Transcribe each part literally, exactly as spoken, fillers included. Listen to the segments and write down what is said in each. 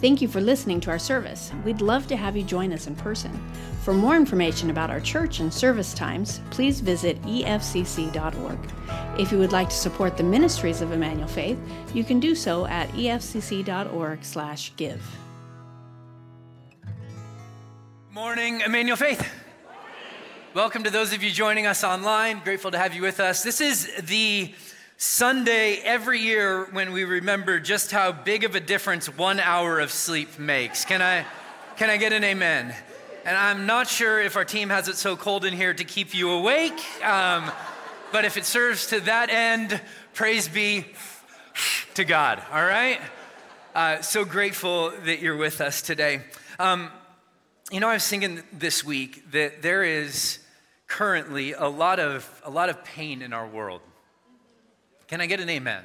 Thank you for listening to our service. We'd love to have you join us in person. For more information about our church and service times, please visit e f c c dot org. If you would like to support the ministries of Emmanuel Faith, you can do so at e f c c dot org slash give. Morning, Emmanuel Faith. Morning. Welcome to those of you joining us online. Grateful to have you with us. This is the Sunday every year when we remember just how big of a difference one hour of sleep makes. Can I, can I get an amen? And I'm not sure if our team has it so cold in here to keep you awake, um, but if it serves to that end, praise be to God, all right? Uh, so grateful that you're with us today. Um, you know, I was thinking this week that there is currently a lot of a lot of pain in our world. Can I get an amen?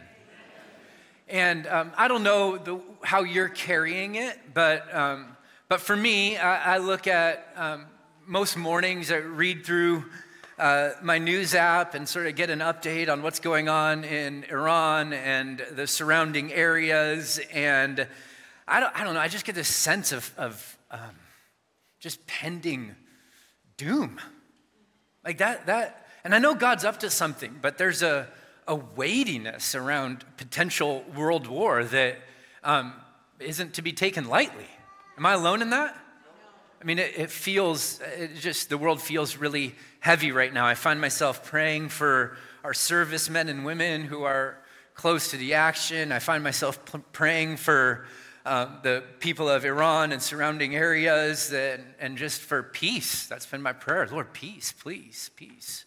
And um, I don't know the, how you're carrying it, but um, but for me, I, I look at um, most mornings, I read through uh, my news app and sort of get an update on what's going on in Iran and the surrounding areas. And I don't, I don't know, I just get this sense of, of um, just pending doom. Like that, that, and I know God's up to something, but there's a a weightiness around potential world war that um, isn't to be taken lightly. Am I alone in that? I mean, it, it feels, it just, the world feels really heavy right now. I find myself praying for our servicemen and women who are close to the action. I find myself p- praying for uh, the people of Iran and surrounding areas and, and just for peace. That's been my prayer. Lord, peace, please, peace.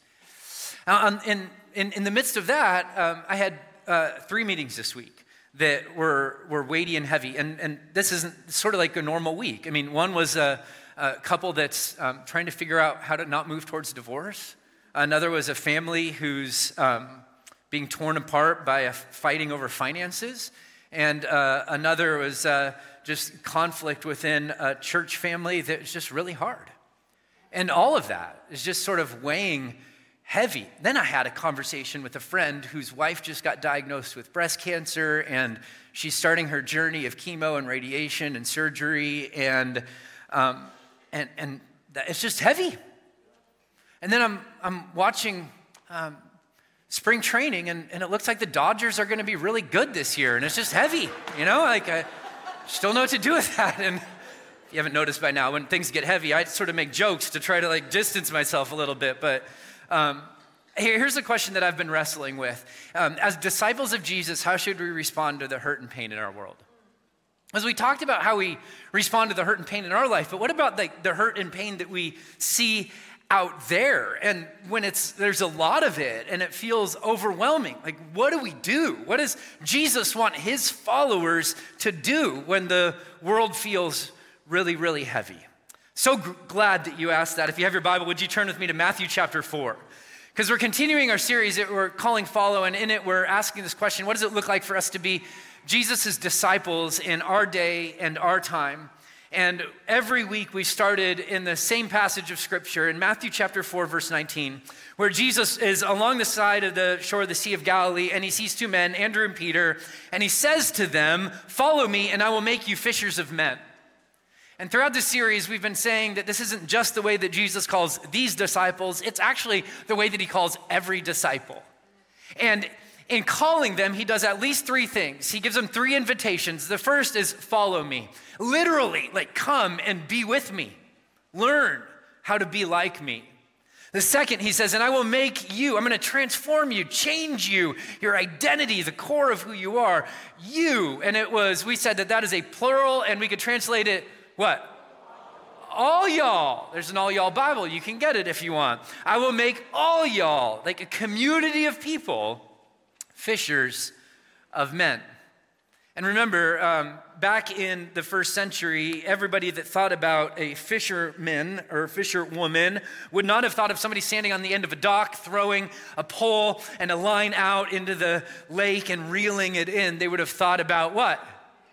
Uh, in, in, in the midst of that, um, I had uh, three meetings this week that were were weighty and heavy, and, and this isn't sort of like a normal week. I mean, one was a, a couple that's um, trying to figure out how to not move towards divorce. Another was a family who's um, being torn apart by a fighting over finances, and uh, another was uh, just conflict within a church family that was just really hard. And all of that is just sort of weighing heavy. Then I had a conversation with a friend whose wife just got diagnosed with breast cancer, and she's starting her journey of chemo and radiation and surgery, and um, and and it's just heavy. And then I'm I'm watching um, spring training, and, and it looks like the Dodgers are going to be really good this year, and it's just heavy. You know, like I just don't know what to do with that. And if you haven't noticed by now, when things get heavy, I sort of make jokes to try to like distance myself a little bit, but. Um, here's a question that I've been wrestling with. Um, as disciples of Jesus, how should we respond to the hurt and pain in our world? As we talked about how we respond to the hurt and pain in our life, but what about the, the hurt and pain that we see out there? And when it's there's a lot of it and it feels overwhelming, like what do we do? What does Jesus want his followers to do when the world feels really, really heavy? So g- glad that you asked that. If you have your Bible, would you turn with me to Matthew chapter four? Because we're continuing our series that we're calling Follow, and in it we're asking this question: what does it look like for us to be Jesus' disciples in our day and our time? And every week we started in the same passage of Scripture in Matthew chapter four, verse nineteen, where Jesus is along the side of the shore of the Sea of Galilee, and he sees two men, Andrew and Peter, and he says to them, "Follow me, and I will make you fishers of men." And throughout this series, we've been saying that this isn't just the way that Jesus calls these disciples, it's actually the way that he calls every disciple. And in calling them, he does at least three things. He gives them three invitations. The first is follow me. Literally, like come and be with me. Learn how to be like me. The second, he says, and I will make you, I'm going to transform you, change you, your identity, the core of who you are, you. And it was, we said that that is a plural, and we could translate it what? All y'all. There's an all y'all Bible. You can get it if you want. I will make all y'all, like a community of people, fishers of men. And remember, um, back in the first century, everybody that thought about a fisherman or fisherwoman would not have thought of somebody standing on the end of a dock, throwing a pole and a line out into the lake and reeling it in. They would have thought about what?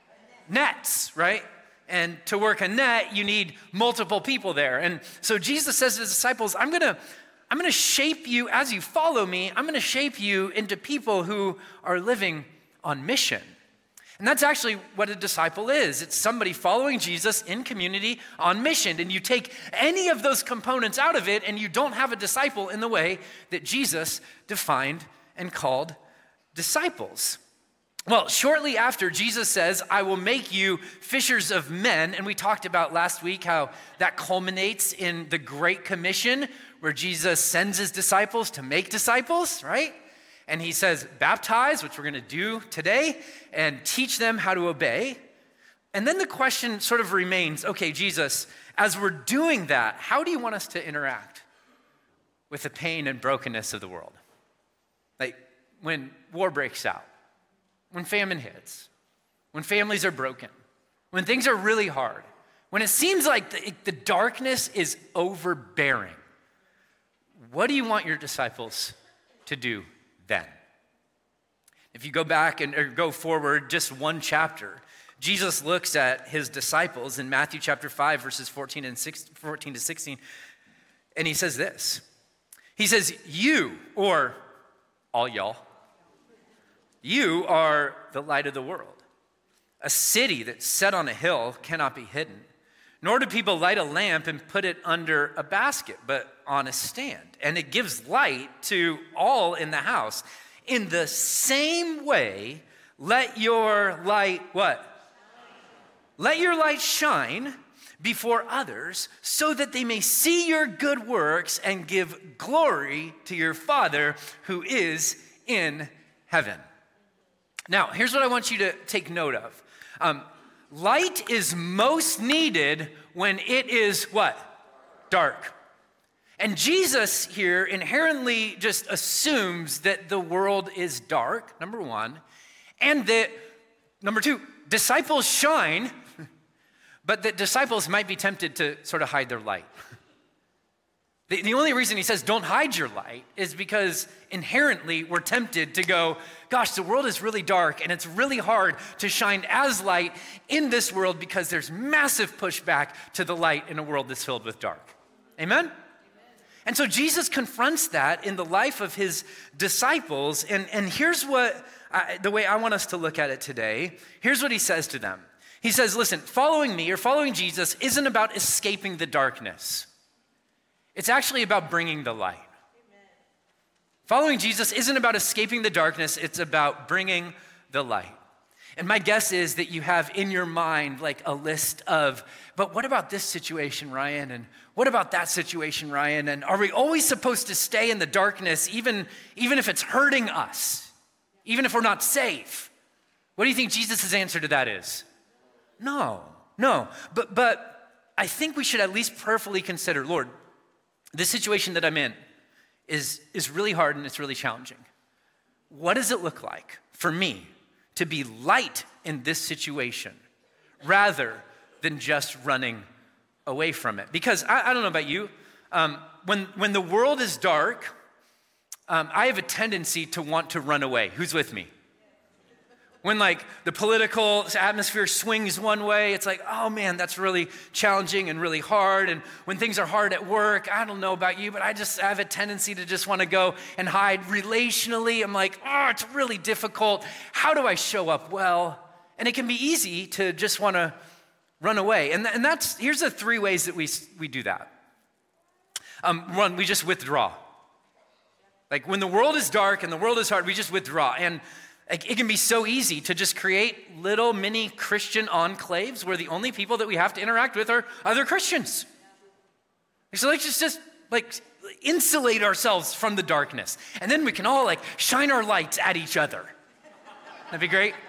Nets, right? And to work a net, you need multiple people there. And so Jesus says to his disciples, I'm gonna, I'm gonna shape you as you follow me. I'm gonna shape you into people who are living on mission. And that's actually what a disciple is. It's somebody following Jesus in community on mission. And you take any of those components out of it, and you don't have a disciple in the way that Jesus defined and called disciples. Well, shortly after, Jesus says, I will make you fishers of men. And we talked about last week how that culminates in the Great Commission, where Jesus sends his disciples to make disciples, right? And he says, baptize, which we're going to do today, and teach them how to obey. And then the question sort of remains, okay, Jesus, as we're doing that, how do you want us to interact with the pain and brokenness of the world? Like when war breaks out, when famine hits, when families are broken, when things are really hard, when it seems like the, the darkness is overbearing, what do you want your disciples to do then? If you go back and or go forward just one chapter, Jesus looks at his disciples in Matthew chapter five, verses fourteen and fourteen to sixteen, and he says this. He says, you, or all y'all, you are the light of the world. A city that's set on a hill cannot be hidden, nor do people light a lamp and put it under a basket, but on a stand. And it gives light to all in the house. In the same way, let your light, what? Let your light shine before others so that they may see your good works and give glory to your Father who is in heaven. Now, here's what I want you to take note of. Um, light is most needed when it is what? Dark. And Jesus here inherently just assumes that the world is dark, number one, and that, number two, disciples shine, but that disciples might be tempted to sort of hide their light. The, the only reason he says don't hide your light is because inherently we're tempted to go, gosh, the world is really dark and it's really hard to shine as light in this world because there's massive pushback to the light in a world that's filled with dark. Amen? And so Jesus confronts that in the life of his disciples. And, and here's what, I, the way I want us to look at it today, here's what he says to them. He says, listen, following me or following Jesus isn't about escaping the darkness. It's actually about bringing the light. Amen. Following Jesus isn't about escaping the darkness. It's about bringing the light. And my guess is that you have in your mind like a list of, but what about this situation, Ryan? And what about that situation, Ryan? And are we always supposed to stay in the darkness even, even if it's hurting us? Even if we're not safe? What do you think Jesus' answer to that is? No, no. But, but I think we should at least prayerfully consider, Lord, this situation that I'm in is, is really hard and it's really challenging. What does it look like for me to be light in this situation rather than just running away from it? Because I, I don't know about you, um, when, when the world is dark, um, I have a tendency to want to run away. Who's with me? When like the political atmosphere swings one way, it's like, oh man, that's really challenging and really hard. And when things are hard at work, I don't know about you, but I just have a tendency to just want to go and hide. Relationally, I'm like, oh, it's really difficult. How do I show up well? And it can be easy to just want to run away. And, and that's, here's the three ways that we, we do that. Um, one, we just withdraw. Like when the world is dark and the world is hard, we just withdraw. And it can be so easy to just create little mini Christian enclaves where the only people that we have to interact with are other Christians. So let's just, just like insulate ourselves from the darkness. And then we can all like shine our lights at each other. That'd be great.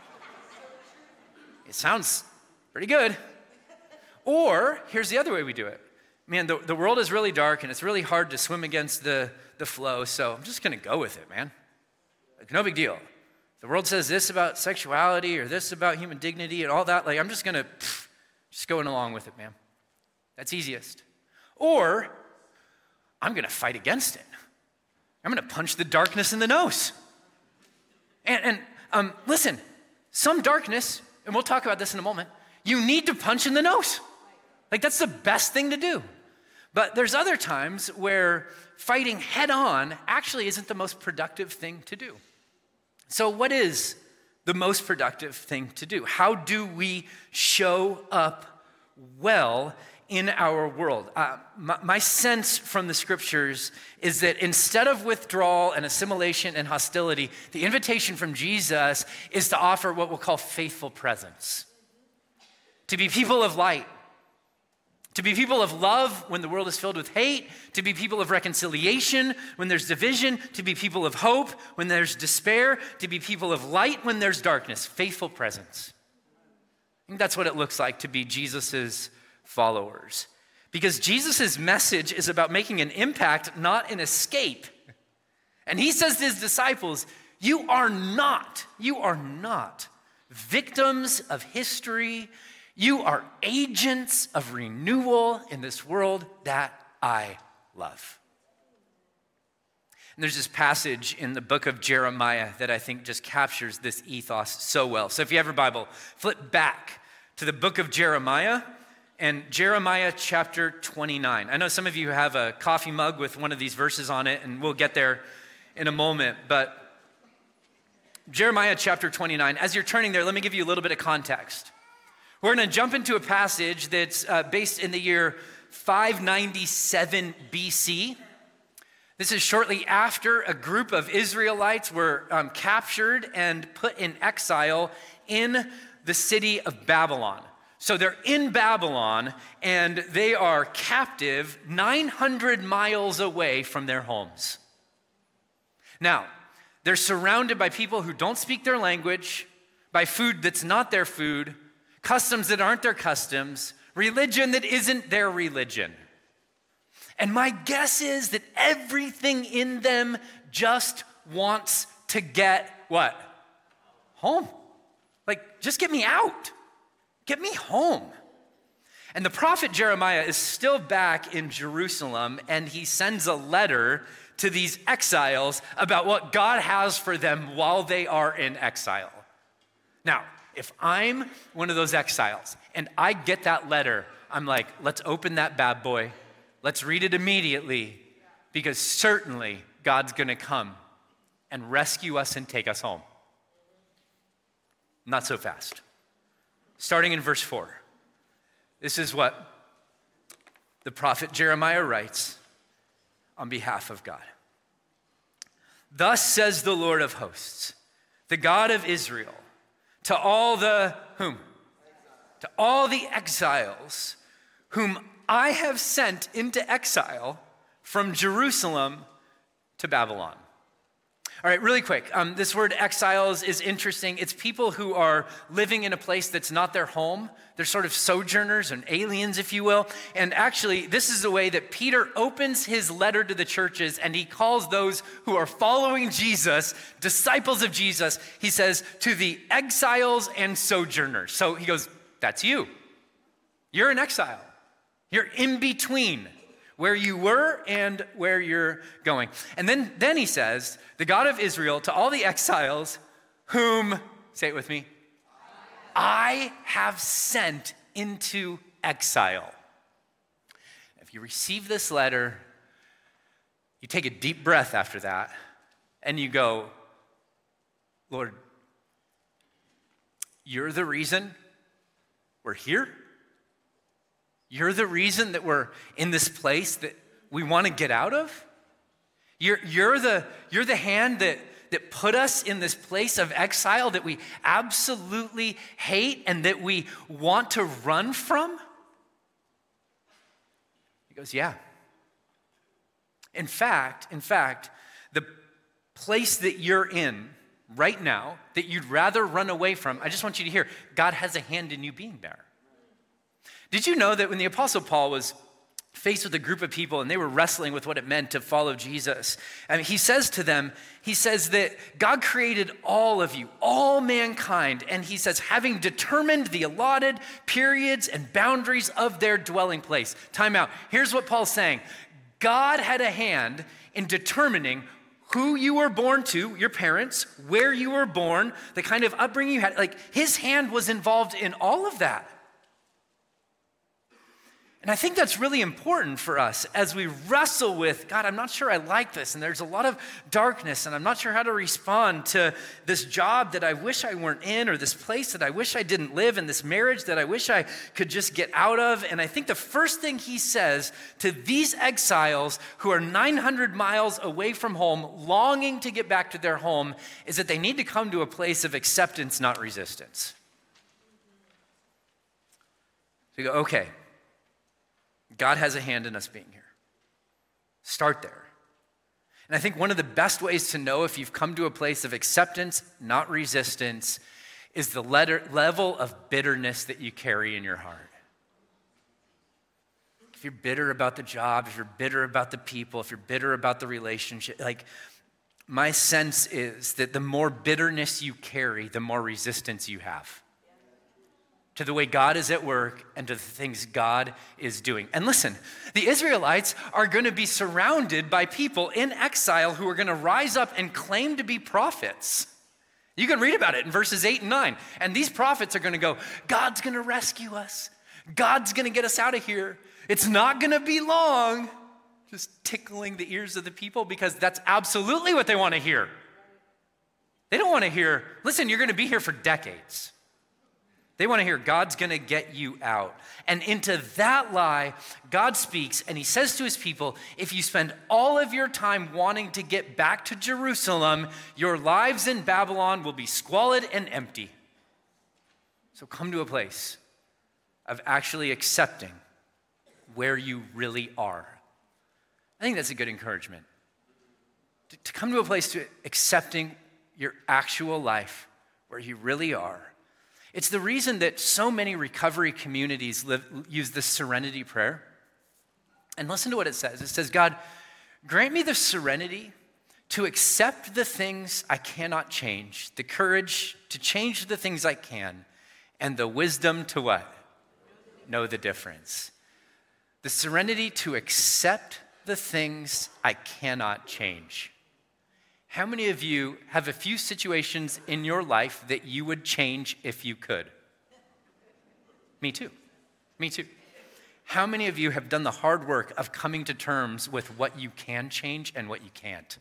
It sounds pretty good. Or here's the other way we do it. Man, the, the world is really dark and it's really hard to swim against the, the flow. So I'm just going to go with it, man. Like, no big deal. The world says this about sexuality or this about human dignity and all that. Like, I'm just going to just going along with it, man. That's easiest. Or I'm going to fight against it. I'm going to punch the darkness in the nose. And, and um, listen, some darkness, and we'll talk about this in a moment, you need to punch in the nose. Like, that's the best thing to do. But there's other times where fighting head on actually isn't the most productive thing to do. So what is the most productive thing to do? How do we show up well in our world? Uh, my, my sense from the scriptures is that instead of withdrawal and assimilation and hostility, the invitation from Jesus is to offer what we'll call faithful presence. To be people of light, to be people of love when the world is filled with hate, to be people of reconciliation when there's division, to be people of hope when there's despair, to be people of light when there's darkness, faithful presence. I think that's what it looks like to be Jesus's followers. Because Jesus's message is about making an impact, not an escape. And he says to his disciples, you are not, you are not victims of history. You are agents of renewal in this world that I love. And there's this passage in the book of Jeremiah that I think just captures this ethos so well. So if you have your Bible, flip back to the book of Jeremiah and Jeremiah chapter twenty-nine. I know some of you have a coffee mug with one of these verses on it, and we'll get there in a moment. But Jeremiah chapter twenty-nine, as you're turning there, let me give you a little bit of context. We're going to jump into a passage that's uh, based in the year five ninety-seven B C. This is shortly after a group of Israelites were um, captured and put in exile in the city of Babylon. So they're in Babylon and they are captive nine hundred miles away from their homes. Now, they're surrounded by people who don't speak their language, by food that's not their food, customs that aren't their customs, religion that isn't their religion. And my guess is that everything in them just wants to get what? Home. Like, just get me out. Get me home. And the prophet Jeremiah is still back in Jerusalem, and he sends a letter to these exiles about what God has for them while they are in exile. Now, if I'm one of those exiles and I get that letter, I'm like, let's open that bad boy. Let's read it immediately, because certainly God's going to come and rescue us and take us home. Not so fast. Starting in verse four. This is what the prophet Jeremiah writes on behalf of God. Thus says the Lord of hosts, the God of Israel, to all the, whom? To all the exiles whom I have sent into exile from Jerusalem to Babylon. All right, really quick. Um, this word exiles is interesting. It's people who are living in a place that's not their home. They're sort of sojourners and aliens, if you will. And actually, this is the way that Peter opens his letter to the churches, and he calls those who are following Jesus, disciples of Jesus. He says, to the exiles and sojourners. So he goes, that's you. You're in exile. You're in between where you were and where you're going. And then, then he says, the God of Israel, to all the exiles whom, say it with me, I have sent into exile. If you receive this letter, you take a deep breath after that, and you go, Lord, you're the reason we're here. You're the reason that we're in this place that we want to get out of. You're, you're, the, you're the hand that, that put us in this place of exile that we absolutely hate and that we want to run from. He goes, yeah. In fact, in fact, the place that you're in right now that you'd rather run away from, I just want you to hear, God has a hand in you being there. Did you know that when the Apostle Paul was faced with a group of people and they were wrestling with what it meant to follow Jesus, I mean, he says to them, he says that God created all of you, all mankind, and he says, having determined the allotted periods and boundaries of their dwelling place. Time out. Here's what Paul's saying. God had a hand in determining who you were born to, your parents, where you were born, the kind of upbringing you had. Like, his hand was involved in all of that. And I think that's really important for us as we wrestle with, God, I'm not sure I like this, and there's a lot of darkness, and I'm not sure how to respond to this job that I wish I weren't in, or this place that I wish I didn't live, and this marriage that I wish I could just get out of. And I think the first thing he says to these exiles who are nine hundred miles away from home, longing to get back to their home, is that they need to come to a place of acceptance, not resistance. So you go, okay, God has a hand in us being here. Start there. And I think one of the best ways to know if you've come to a place of acceptance, not resistance, is the letter, level of bitterness that you carry in your heart. If you're bitter about the job, if you're bitter about the people, if you're bitter about the relationship, like my sense is that the more bitterness you carry, the more resistance you have to the way God is at work and to the things God is doing. And listen, the Israelites are going to be surrounded by people in exile who are going to rise up and claim to be prophets. You can read about it in verses eight and nine. And these prophets are going to go, God's going to rescue us. God's going to get us out of here. It's not going to be long. Just tickling the ears of the people because that's absolutely what they want to hear. They don't want to hear, listen, you're going to be here for decades. They want to hear God's going to get you out. And into that lie, God speaks and he says to his people, if you spend all of your time wanting to get back to Jerusalem, your lives in Babylon will be squalid and empty. So come to a place of actually accepting where you really are. I think that's a good encouragement. To, to come to a place to accepting your actual life, where you really are. It's the reason that so many recovery communities live, use this serenity prayer. And listen to what it says. It says, God, grant me the serenity to accept the things I cannot change, the courage to change the things I can, and the wisdom to what? Know the difference. The serenity to accept the things I cannot change. How many of you have a few situations in your life that you would change if you could? Me too. Me too. How many of you have done the hard work of coming to terms with what you can change and what you can't?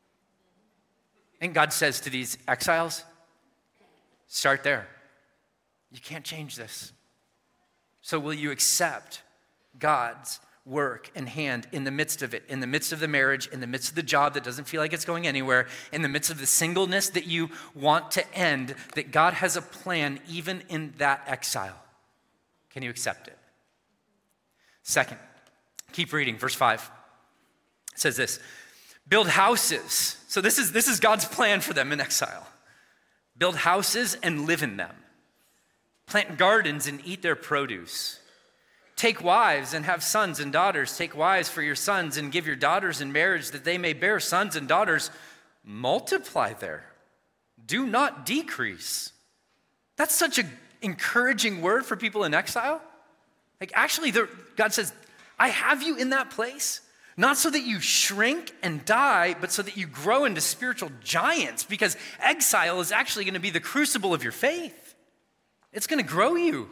And God says to these exiles, start there. You can't change this. So will you accept God's work and hand in the midst of it, in the midst of the marriage, in the midst of the job that doesn't feel like it's going anywhere, in the midst of the singleness that you want to end, that God has a plan even in that exile? Can you accept it? Second, keep reading, verse five. It says this, build houses. So this is, this is God's plan for them in exile. Build houses and live in them. Plant gardens and eat their produce. Take wives and have sons and daughters. Take wives for your sons and give your daughters in marriage that they may bear sons and daughters. Multiply there. Do not decrease. That's such an encouraging word for people in exile. Like actually, God says, I have you in that place, not so that you shrink and die, but so that you grow into spiritual giants, because exile is actually going to be the crucible of your faith. It's going to grow you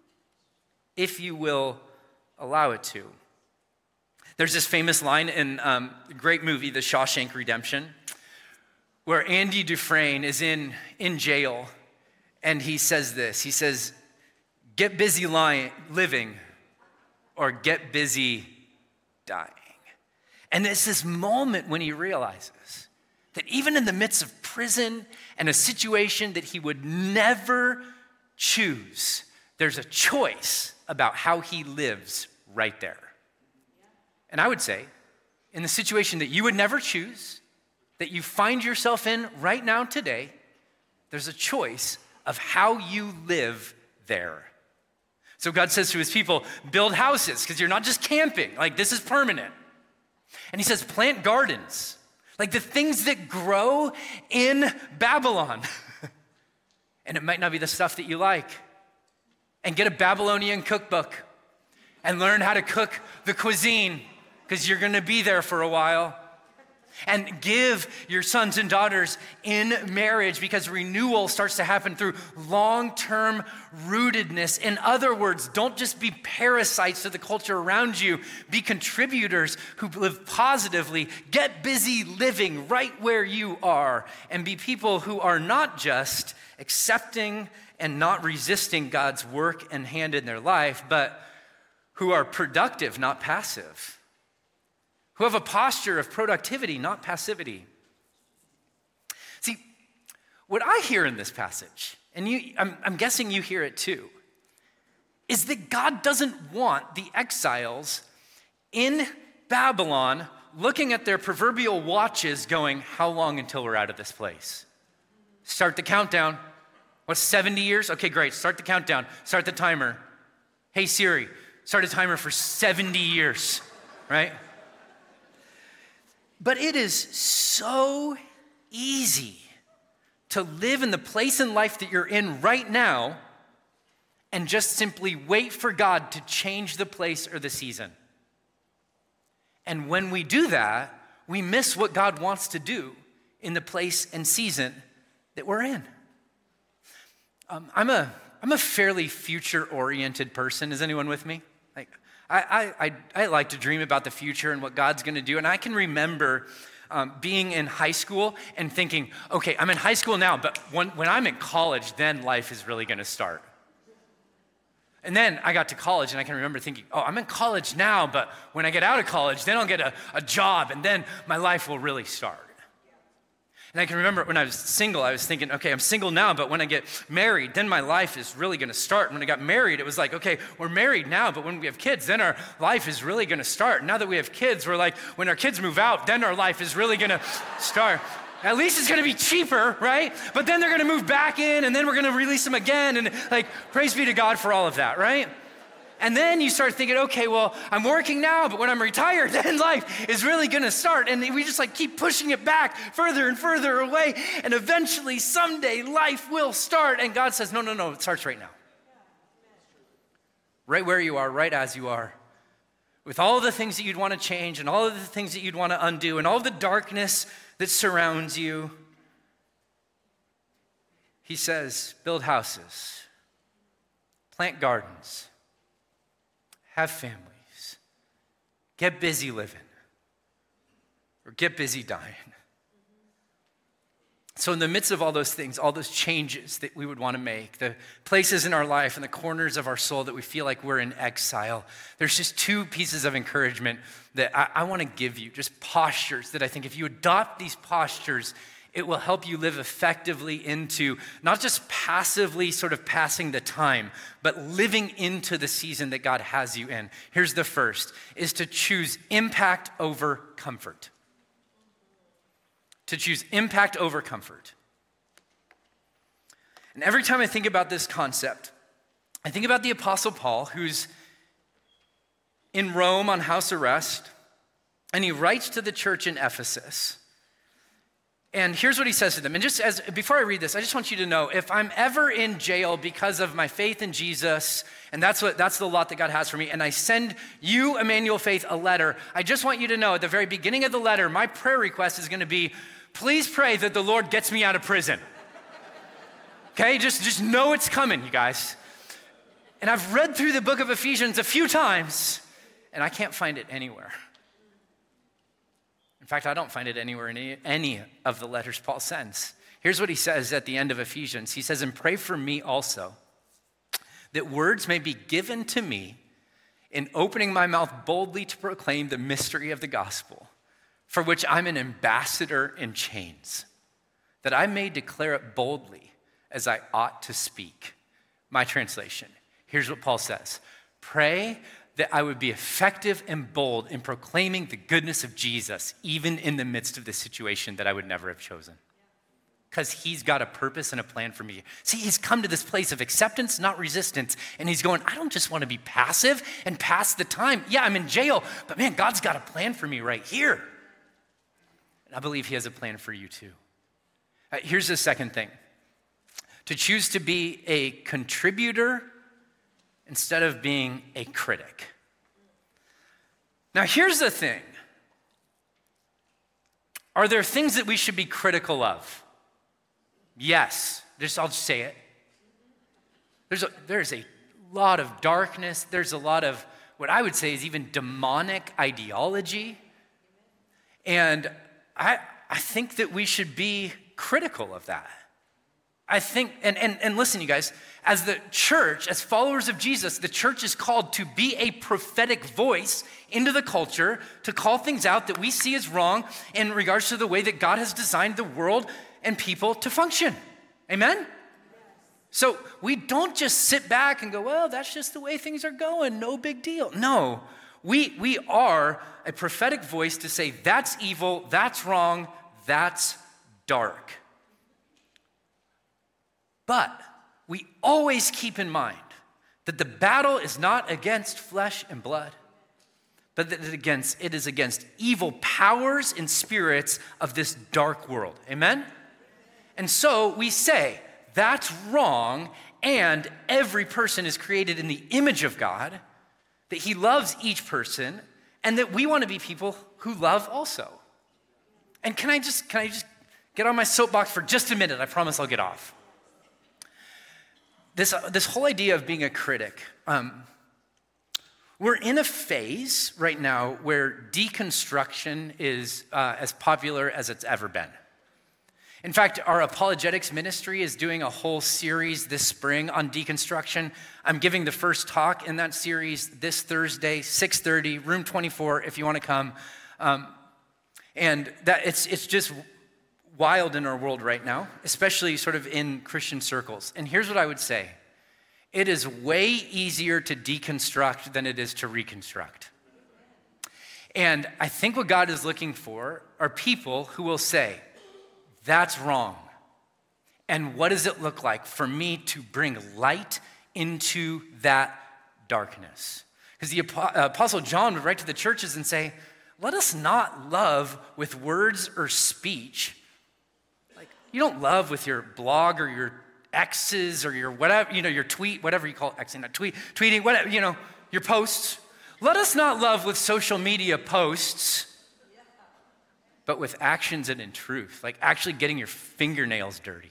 if you will allow it to. There's this famous line in um, a great movie, The Shawshank Redemption, where Andy Dufresne is in, in jail, and he says this. He says, get busy lying, living, or get busy dying. And it's this moment when he realizes that even in the midst of prison and a situation that he would never choose, there's a choice about how he lives right there. And I would say, in the situation that you would never choose, that you find yourself in right now today, there's a choice of how you live there. So God says to his people, build houses, because you're not just camping, like this is permanent. And he says, plant gardens, like the things that grow in Babylon. And it might not be the stuff that you like. And get a Babylonian cookbook and learn how to cook the cuisine, because you're going to be there for a while. And give your sons and daughters in marriage, because renewal starts to happen through long-term rootedness. In other words, don't just be parasites to the culture around you. Be contributors who live positively. Get busy living right where you are. And be people who are not just accepting and not resisting God's work and hand in their life, but who are productive, not passive. Who have a posture of productivity, not passivity. See, what I hear in this passage, and you, I'm, I'm guessing you hear it too, is that God doesn't want the exiles in Babylon looking at their proverbial watches going, how long until we're out of this place? Start the countdown. What's seventy years? Okay, great, start the countdown. Start the timer. Hey Siri, start a timer for seventy years, right? But it is so easy to live in the place in life that you're in right now and just simply wait for God to change the place or the season. And when we do that, we miss what God wants to do in the place and season that we're in. Um, I'm a I'm a fairly future-oriented person. Is anyone with me? Like, I, I, I like to dream about the future and what God's gonna do. And I can remember um, being in high school and thinking, okay, I'm in high school now, but when, when I'm in college, then life is really gonna start. And then I got to college and I can remember thinking, oh, I'm in college now, but when I get out of college, then I'll get a, a job and then my life will really start. And I can remember when I was single, I was thinking, okay, I'm single now, but when I get married, then my life is really gonna start. And when I got married, it was like, okay, we're married now, but when we have kids, then our life is really gonna start. Now that we have kids, we're like, when our kids move out, then our life is really gonna start. At least it's gonna be cheaper, right? But then they're gonna move back in, and then we're gonna release them again, and like, praise be to God for all of that, right? And then you start thinking, okay, well, I'm working now, but when I'm retired, then life is really gonna start. And we just like keep pushing it back further and further away. And eventually, someday, life will start. And God says, no, no, no, it starts right now. Right where you are, right as you are. With all of the things that you'd wanna change and all of the things that you'd wanna undo and all of the darkness that surrounds you. He says, build houses, plant gardens, have families, get busy living, or get busy dying. So in the midst of all those things, all those changes that we would want to make, the places in our life and the corners of our soul that we feel like we're in exile, there's just two pieces of encouragement that I, I want to give you, just postures that I think if you adopt these postures, it will help you live effectively into not just passively sort of passing the time, but living into the season that God has you in. Here's the first, is to choose impact over comfort. To choose impact over comfort. And every time I think about this concept, I think about the Apostle Paul, who's in Rome on house arrest, and he writes to the church in Ephesus. And here's what he says to them. And just as before I read this, I just want you to know, if I'm ever in jail because of my faith in Jesus, and that's what that's the lot that God has for me, and I send you, Emmanuel Faith, a letter, I just want you to know at the very beginning of the letter, my prayer request is gonna be, please pray that the Lord gets me out of prison. Okay, just, just know it's coming, you guys. And I've read through the book of Ephesians a few times, and I can't find it anywhere. In fact, I don't find it anywhere in any, any of the letters Paul sends. Here's what he says at the end of Ephesians. He says, and pray for me also, that words may be given to me in opening my mouth boldly to proclaim the mystery of the gospel, for which I'm an ambassador in chains, that I may declare it boldly as I ought to speak. My translation, here's what Paul says. Pray that I would be effective and bold in proclaiming the goodness of Jesus, even in the midst of the situation that I would never have chosen. Because he's got a purpose and a plan for me. See, he's come to this place of acceptance, not resistance. And he's going, I don't just want to be passive and pass the time. Yeah, I'm in jail, but man, God's got a plan for me right here. And I believe he has a plan for you too. Uh, here's the second thing. To choose to be a contributor instead of being a critic. Now, here's the thing. Are there things that we should be critical of? Yes. Just, I'll just say it. There's a, there's a lot of darkness. There's a lot of what I would say is even demonic ideology. And I, I think that we should be critical of that. I think, and, and, and listen, you guys, as the church, as followers of Jesus, the church is called to be a prophetic voice into the culture, to call things out that we see as wrong in regards to the way that God has designed the world and people to function. Amen? So we don't just sit back and go, well, that's just the way things are going, no big deal. No, we, we are a prophetic voice to say that's evil, that's wrong, that's dark. But we always keep in mind that the battle is not against flesh and blood, but that it, against, it is against evil powers and spirits of this dark world. Amen? And so we say, that's wrong, and every person is created in the image of God, that he loves each person, and that we want to be people who love also. And can I just, can I just get on my soapbox for just a minute? I promise I'll get off. This, uh, this whole idea of being a critic, um, we're in a phase right now where deconstruction is uh, as popular as it's ever been. In fact, our apologetics ministry is doing a whole series this spring on deconstruction. I'm giving the first talk in that series this Thursday, six thirty, room twenty-four, if you want to come. Um, and that it's it's just wild in our world right now, especially sort of in Christian circles. And here's what I would say. It is way easier to deconstruct than it is to reconstruct. And I think what God is looking for are people who will say, that's wrong. And what does it look like for me to bring light into that darkness? Because the Apostle John would write to the churches and say, let us not love with words or speech. Like, you don't love with your blog or your X's or your whatever, you know, your tweet, whatever you call it, Xing, not tweet, tweeting, whatever, you know, your posts. Let us not love with social media posts, but with actions and in truth, like actually getting your fingernails dirty,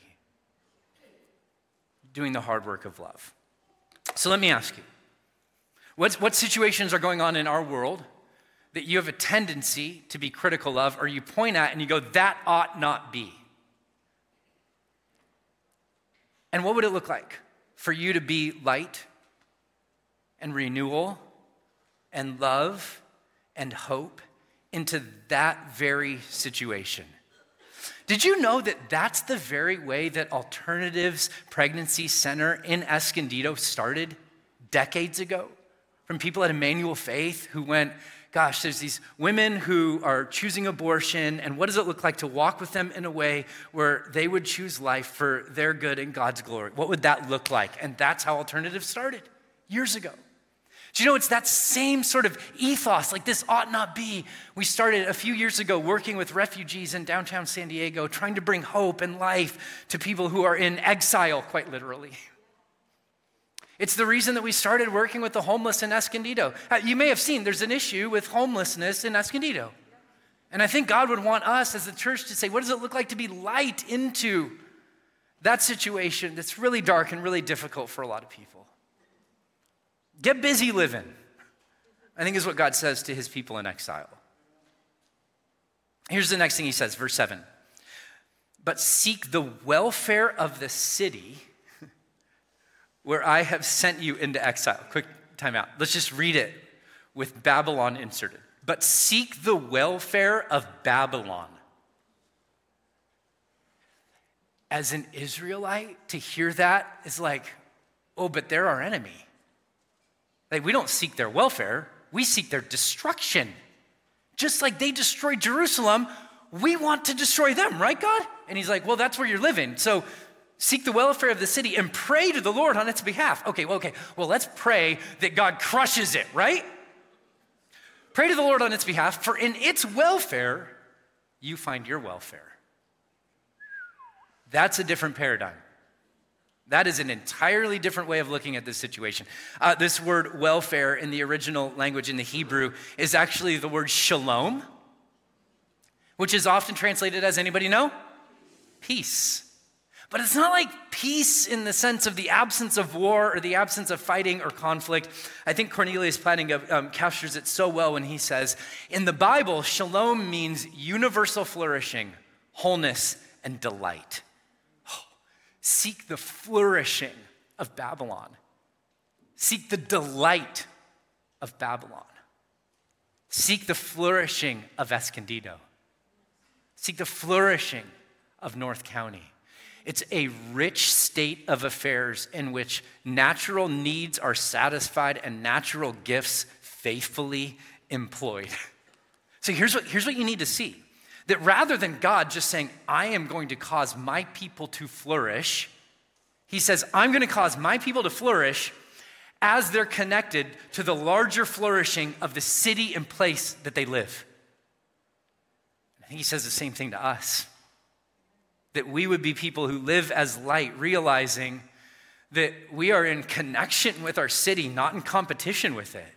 doing the hard work of love. So let me ask you, what, what situations are going on in our world that you have a tendency to be critical of, or you point at and you go, that ought not be? And what would it look like for you to be light and renewal and love and hope into that very situation? Did you know that that's the very way that Alternatives Pregnancy Center in Escondido started decades ago? From people at Emmanuel Faith who went, gosh, there's these women who are choosing abortion, and what does it look like to walk with them in a way where they would choose life for their good and God's glory? What would that look like? And that's how Alternatives started years ago. Do you know it's that same sort of ethos, like this ought not be. We started a few years ago working with refugees in downtown San Diego, trying to bring hope and life to people who are in exile, quite literally. It's the reason that we started working with the homeless in Escondido. You may have seen there's an issue with homelessness in Escondido. And I think God would want us as the church to say, what does it look like to be light into that situation that's really dark and really difficult for a lot of people? Get busy living, I think is what God says to his people in exile. Here's the next thing he says, verse seven. But seek the welfare of the city where I have sent you into exile. Quick time out. Let's just read it with Babylon inserted. But seek the welfare of Babylon. As an Israelite, to hear that is like, oh, but they're our enemy. Like, we don't seek their welfare, we seek their destruction. Just like they destroyed Jerusalem, we want to destroy them, right, God? And he's like, well, that's where you're living. So seek the welfare of the city and pray to the Lord on its behalf. Okay, well, okay, well, let's pray that God crushes it, right? Pray to the Lord on its behalf, for in its welfare, you find your welfare. That's a different paradigm. That is an entirely different way of looking at this situation. Uh, this word welfare in the original language in the Hebrew is actually the word shalom, which is often translated as, anybody know? Peace. But it's not like peace in the sense of the absence of war or the absence of fighting or conflict. I think Cornelius Plantinga um, captures it so well when he says, in the Bible, shalom means universal flourishing, wholeness, and delight. Oh, seek the flourishing of Babylon. Seek the delight of Babylon. Seek the flourishing of Escondido. Seek the flourishing of North County. It's a rich state of affairs in which natural needs are satisfied and natural gifts faithfully employed. So here's what, here's what you need to see. That rather than God just saying, I am going to cause my people to flourish, he says, I'm going to cause my people to flourish as they're connected to the larger flourishing of the city and place that they live. I think he says the same thing to us. That we would be people who live as light, realizing that we are in connection with our city, not in competition with it.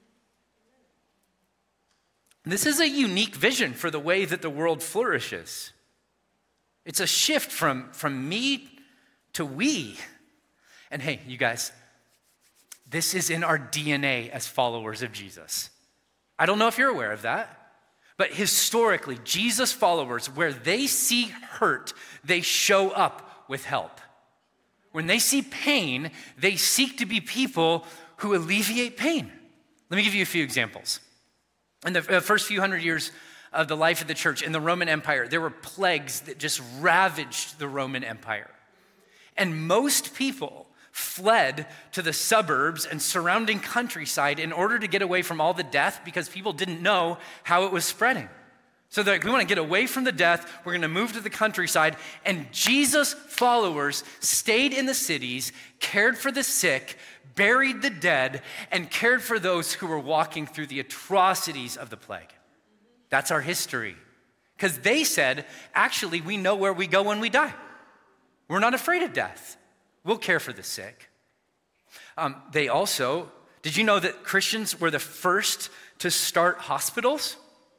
This is a unique vision for the way that the world flourishes. It's a shift from, from me to we. And hey, you guys, this is in our D N A as followers of Jesus. I don't know if you're aware of that. But historically, Jesus followers, where they see hurt, they show up with help. When they see pain, they seek to be people who alleviate pain. Let me give you a few examples. In the first few hundred years of the life of the church in the Roman Empire, there were plagues that just ravaged the Roman Empire. And most people fled to the suburbs and surrounding countryside in order to get away from all the death because people didn't know how it was spreading. So they're like, we want to get away from the death, we're going to move to the countryside. And Jesus' followers stayed in the cities, cared for the sick, buried the dead, and cared for those who were walking through the atrocities of the plague. That's our history. Because they said, actually, we know where we go when we die. We're not afraid of death. We'll care for the sick. Um, they also, did you know that Christians were the first to start hospitals?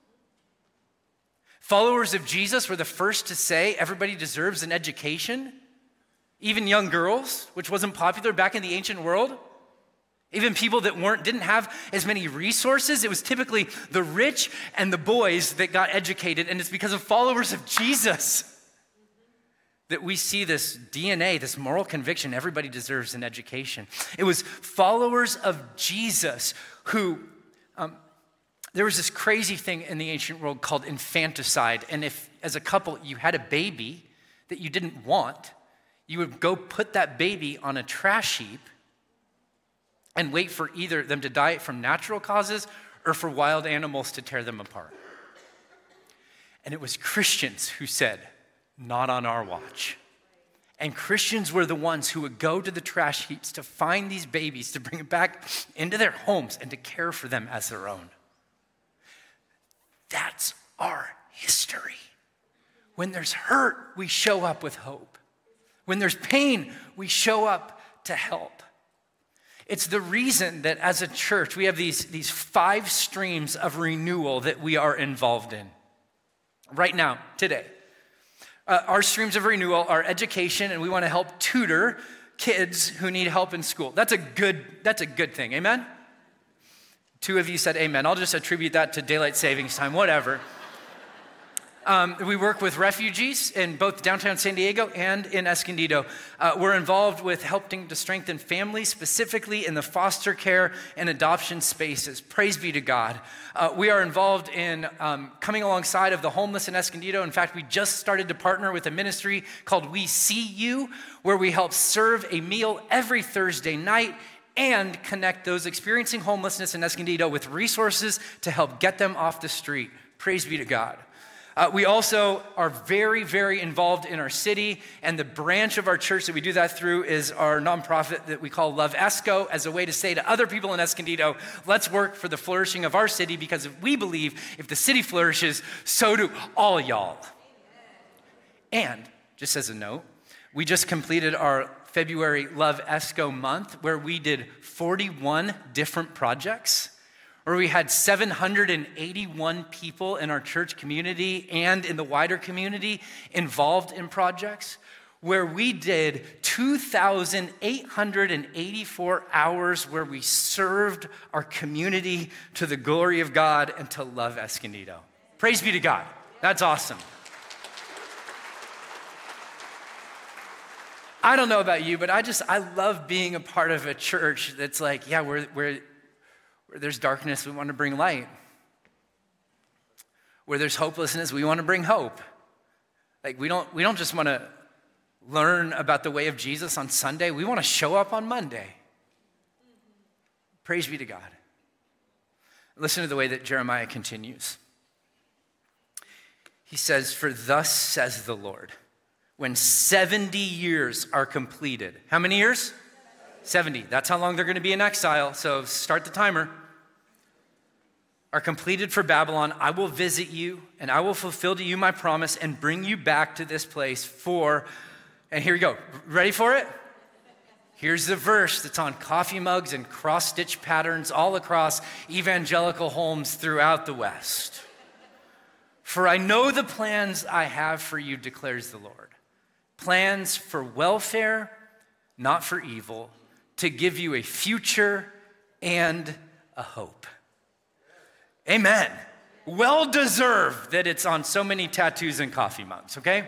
Followers of Jesus were the first to say everybody deserves an education. Even young girls, which wasn't popular back in the ancient world. Even people that weren't, didn't have as many resources. It was typically the rich and the boys that got educated, and it's because of followers of Jesus that we see this D N A, this moral conviction, everybody deserves an education. It was followers of Jesus who, um, there was this crazy thing in the ancient world called infanticide. And if, as a couple, you had a baby that you didn't want, you would go put that baby on a trash heap and wait for either them to die from natural causes or for wild animals to tear them apart. And it was Christians who said, not on our watch. And Christians were the ones who would go to the trash heaps to find these babies, to bring them back into their homes and to care for them as their own. That's our history. When there's hurt, we show up with hope. When there's pain, we show up to help. It's the reason that as a church, we have these, these five streams of renewal that we are involved in. Right now, today. Uh, our streams of renewal are education, and we want to help tutor kids who need help in school. That's a good, that's a good thing, amen? Two of you said amen. I'll just attribute that to daylight savings time, whatever. Um, we work with refugees in both downtown San Diego and in Escondido. Uh, we're involved with helping to strengthen families, specifically in the foster care and adoption spaces. Praise be to God. Uh, we are involved in um, coming alongside of the homeless in Escondido. In fact, we just started to partner with a ministry called We See You, where we help serve a meal every Thursday night and connect those experiencing homelessness in Escondido with resources to help get them off the street. Praise be to God. Uh, we also are very, very involved in our city, and the branch of our church that we do that through is our nonprofit that we call Love Esco, as a way to say to other people in Escondido, let's work for the flourishing of our city, because if we believe if the city flourishes, so do all y'all. And, just as a note, we just completed our February Love Esco month, where we did forty-one different projects, where we had seven hundred eighty-one people in our church community and in the wider community involved in projects, where we did two thousand eight hundred eighty-four hours where we served our community to the glory of God and to love Escondido. Praise be to God. That's awesome. I don't know about you, but I just, I love being a part of a church that's like, yeah, we're, we're, where there's darkness, we want to bring light. Where there's hopelessness, we want to bring hope. Like we don't, we don't just want to learn about the way of Jesus on Sunday. We want to show up on Monday. Praise be to God. Listen to the way that Jeremiah continues. He says, "For thus says the Lord, when seventy years are completed." How many years? seventy. That's how long they're going to be in exile. So start the timer. "Are completed for Babylon, I will visit you, and I will fulfill to you my promise and bring you back to this place for," and here we go. Ready for it? Here's the verse that's on coffee mugs and cross-stitch patterns all across evangelical homes throughout the West. "For I know the plans I have for you, declares the Lord. Plans for welfare, not for evil, to give you a future and a hope." Amen. Well deserved that it's on so many tattoos and coffee mugs, okay?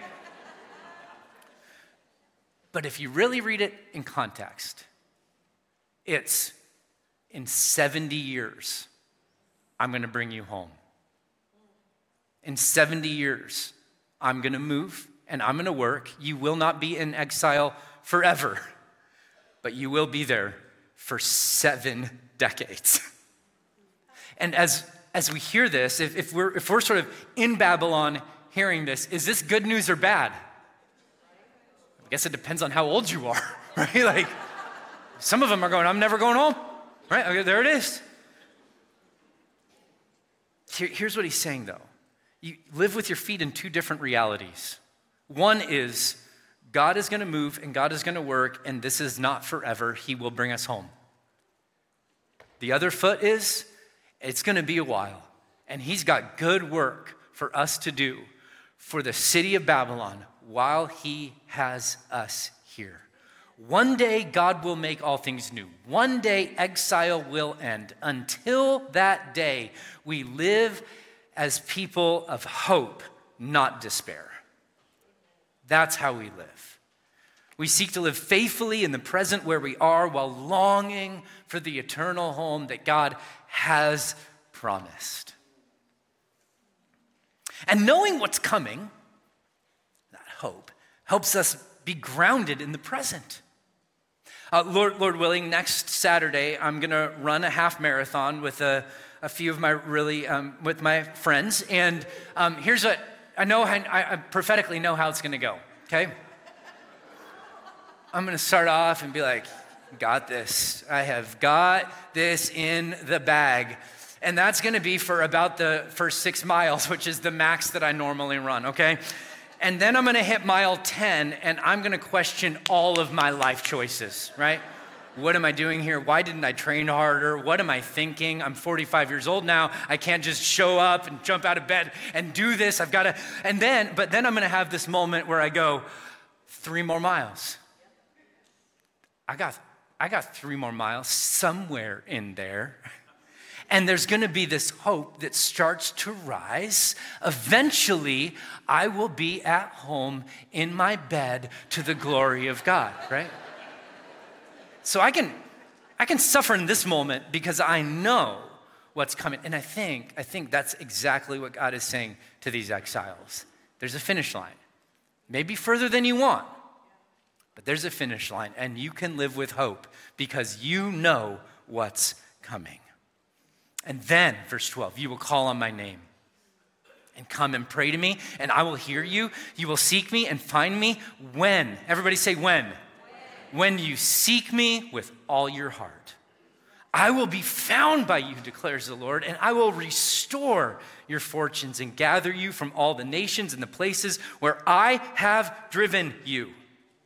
But if you really read it in context, it's in seventy years, I'm going to bring you home. In seventy years, I'm going to move and I'm going to work. You will not be in exile forever, but you will be there for seven decades. And as, as we hear this, if, if, we're, if we're sort of in Babylon hearing this, is this good news or bad? I guess it depends on how old you are, right? Like, some of them are going, I'm never going home, right? Okay, there it is. Here, here's what he's saying, though. You live with your feet in two different realities. One is God is going to move and God is going to work, and this is not forever. He will bring us home. The other foot is it's going to be a while, and he's got good work for us to do for the city of Babylon while he has us here. One day, God will make all things new. One day, exile will end. Until that day, we live as people of hope, not despair. That's how we live. We seek to live faithfully in the present where we are while longing for the eternal home that God has promised. And knowing what's coming, that hope, helps us be grounded in the present. Uh, Lord, Lord willing, next Saturday, I'm going to run a half marathon with a, a few of my really, um, with my friends. And um, here's what, I know, I, I prophetically know how it's going to go, okay? I'm going to start off and be like, got this. I have got this in the bag. And that's going to be for about the first six miles, which is the max that I normally run, okay? And then I'm going to hit mile ten, and I'm going to question all of my life choices, right? What am I doing here? Why didn't I train harder? What am I thinking? I'm forty-five years old now. I can't just show up and jump out of bed and do this. I've got to, and then, but then I'm going to have this moment where I go, three more miles. I got, I got three more miles somewhere in there. And there's going to be this hope that starts to rise. Eventually, I will be at home in my bed to the glory of God, right? So I can, I can suffer in this moment because I know what's coming. And I think, I think that's exactly what God is saying to these exiles. There's a finish line. Maybe further than you want, but there's a finish line, and you can live with hope because you know what's coming. And then, verse twelve, you will call on my name and come and pray to me, and I will hear you. You will seek me and find me when? Everybody say when. When, when you seek me with all your heart. I will be found by you, declares the Lord, and I will restore your fortunes and gather you from all the nations and the places where I have driven you,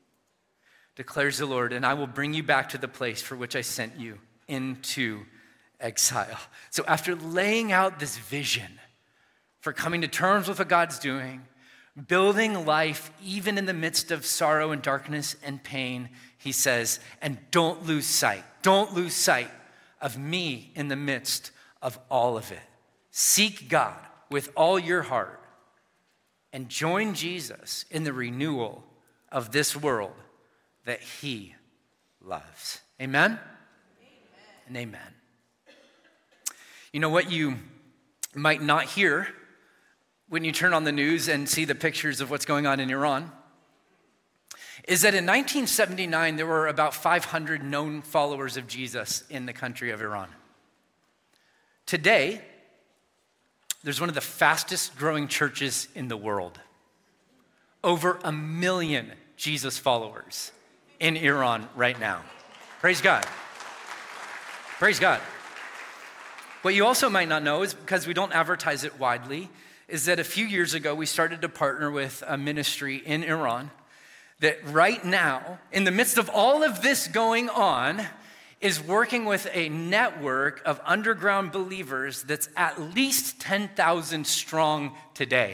declares the Lord, and I will bring you back to the place for which I sent you, into exile. So after laying out this vision for coming to terms with what God's doing, building life even in the midst of sorrow and darkness and pain, he says, and don't lose sight, don't lose sight of me in the midst of all of it. Seek God with all your heart and join Jesus in the renewal of this world that he loves. Amen? Amen. And amen. You know what you might not hear when you turn on the news and see the pictures of what's going on in Iran is that in nineteen seventy-nine, there were about five hundred known followers of Jesus in the country of Iran. Today, there's one of the fastest growing churches in the world. Over a million Jesus followers in Iran right now. Praise God. Praise God. What you also might not know is, because we don't advertise it widely, is that a few years ago we started to partner with a ministry in Iran that right now, in the midst of all of this going on, is working with a network of underground believers that's at least ten thousand strong today.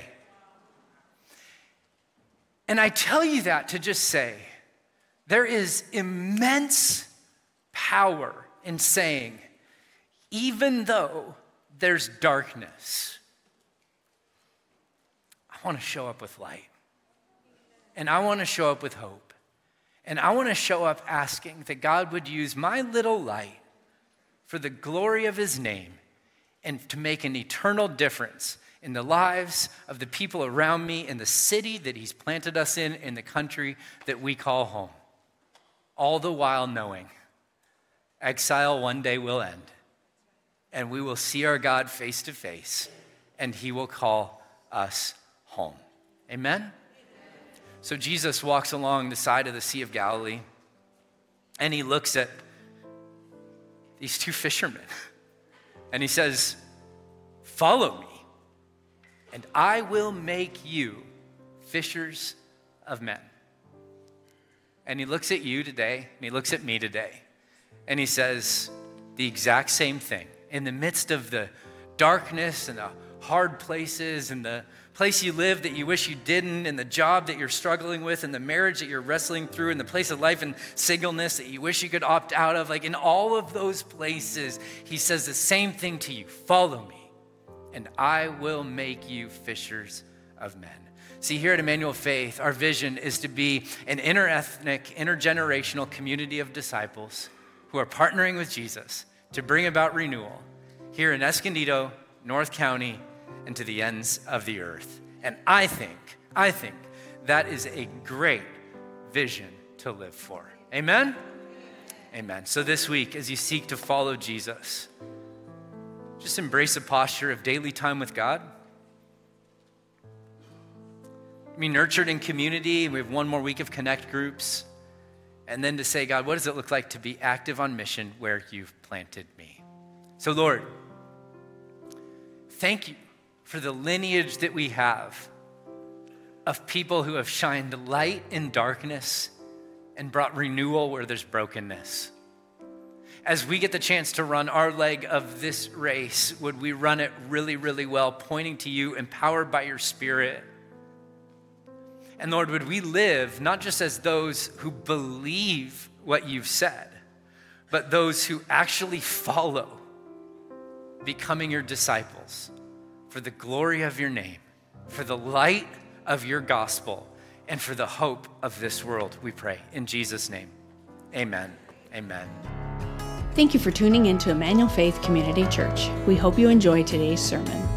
And I tell you that to just say, there is immense power in saying, even though there's darkness, I want to show up with light. And I want to show up with hope. And I want to show up asking that God would use my little light for the glory of his name and to make an eternal difference in the lives of the people around me, in the city that he's planted us in, in the country that we call home. All the while knowing exile one day will end, and we will see our God face to face, and he will call us home. Amen? Amen? So Jesus walks along the side of the Sea of Galilee, and he looks at these two fishermen, and he says, "Follow me, and I will make you fishers of men." And he looks at you today, and he looks at me today, and he says the exact same thing. In the midst of the darkness and the hard places and the place you live that you wish you didn't, and the job that you're struggling with, and the marriage that you're wrestling through, and the place of life and singleness that you wish you could opt out of, like in all of those places, he says the same thing to you. Follow me, and I will make you fishers of men. See, here at Emmanuel Faith, our vision is to be an interethnic, intergenerational community of disciples who are partnering with Jesus to bring about renewal here in Escondido, North County, and to the ends of the earth. And I think, I think that is a great vision to live for. Amen? Amen. So this week, as you seek to follow Jesus, just embrace a posture of daily time with God. Be nurtured in community. We have one more week of Connect groups. And then to say, God, what does it look like to be active on mission where you've planted me? So Lord, thank you for the lineage that we have of people who have shined light in darkness and brought renewal where there's brokenness. As we get the chance to run our leg of this race, would we run it really, really well, pointing to you, empowered by your Spirit? And Lord, would we live not just as those who believe what you've said, but those who actually follow, becoming your disciples for the glory of your name, for the light of your gospel, and for the hope of this world, we pray. In Jesus' name, amen. Amen. Thank you for tuning in to Emmanuel Faith Community Church. We hope you enjoyed today's sermon.